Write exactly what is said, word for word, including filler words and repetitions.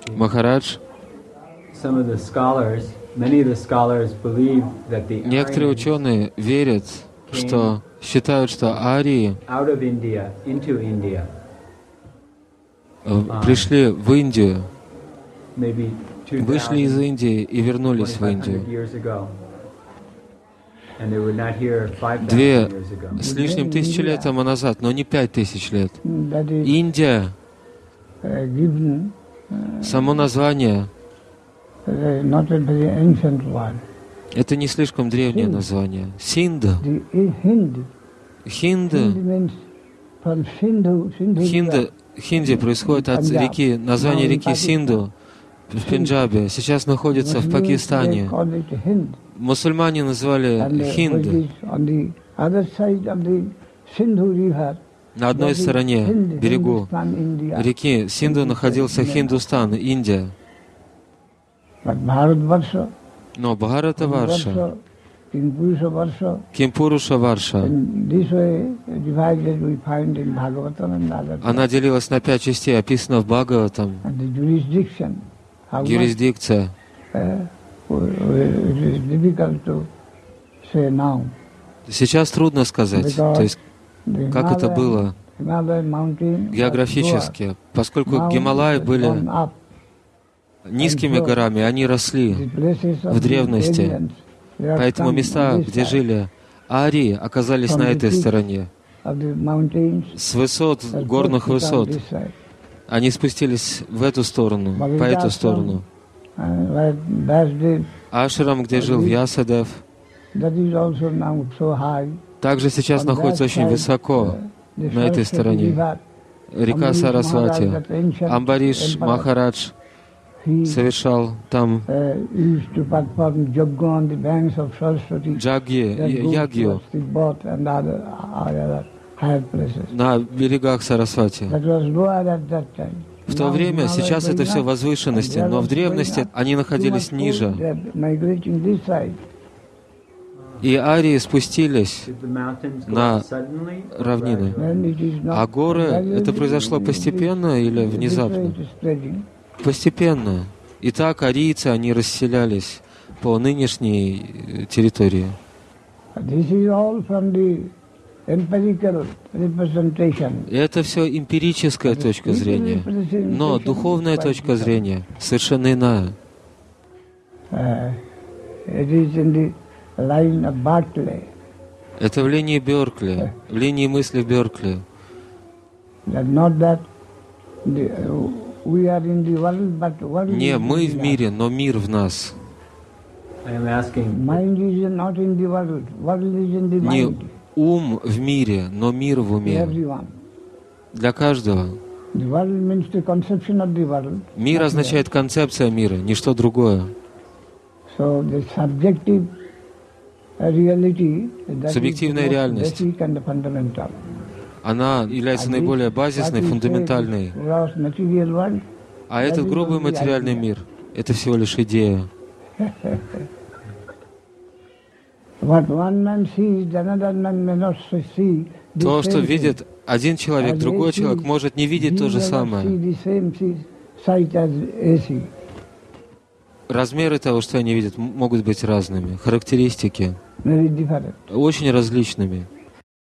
Махарадж, некоторые ученые верят, что считают, что арии пришли в Индию, вышли из Индии и вернулись в Индию. Две с лишним тысячи лет тому назад, но не пять тысяч лет. Индия, само название, это не слишком древнее название. Синдh. Хинд. Хинд. Хинди происходит от реки, название реки Синду в Пенджабе. Сейчас находится в Пакистане. Мусульмане назвали Хинд. На одной стороне, берегу реки Синду, находился Хиндустан, Индия. Но Бхаратаварша, Кимпуруша Варша, она делилась на пять частей, описана в Бхагаватам. Юрисдикция. Сейчас трудно сказать, то есть, как это было географически, поскольку Гималаи были низкими горами, они росли в древности. Поэтому места, где жили арии, оказались на этой стороне. С высот, горных высот, они спустились в эту сторону, по эту сторону. Ашрам, где жил Вьясадев, также сейчас находится очень высоко на этой стороне. Река Сарасвати. Амбариш Махарадж совершал там джагьи, ягью на берегах Сарасвати. В то время, сейчас это все возвышенности, но в древности они находились ниже. И арии спустились на равнины. А горы, это произошло постепенно или внезапно? Постепенно. И так арийцы, они расселялись по нынешней территории. И это все эмпирическая точка зрения. Но духовная точка зрения совершенно иная. Это в линии Беркли, в линии мысли Беркли. Не мы в мире, но мир в нас. Не ум в мире, но мир в уме. Для каждого. Мир означает концепция мира, ничто другое. Субъективная реальность, она является наиболее базисной, фундаментальной. А этот грубый материальный мир — это всего лишь идея. То, что видит один человек, другой человек может не видеть то же самое. Размеры того, что они видят, могут быть разными. Характеристики очень различными.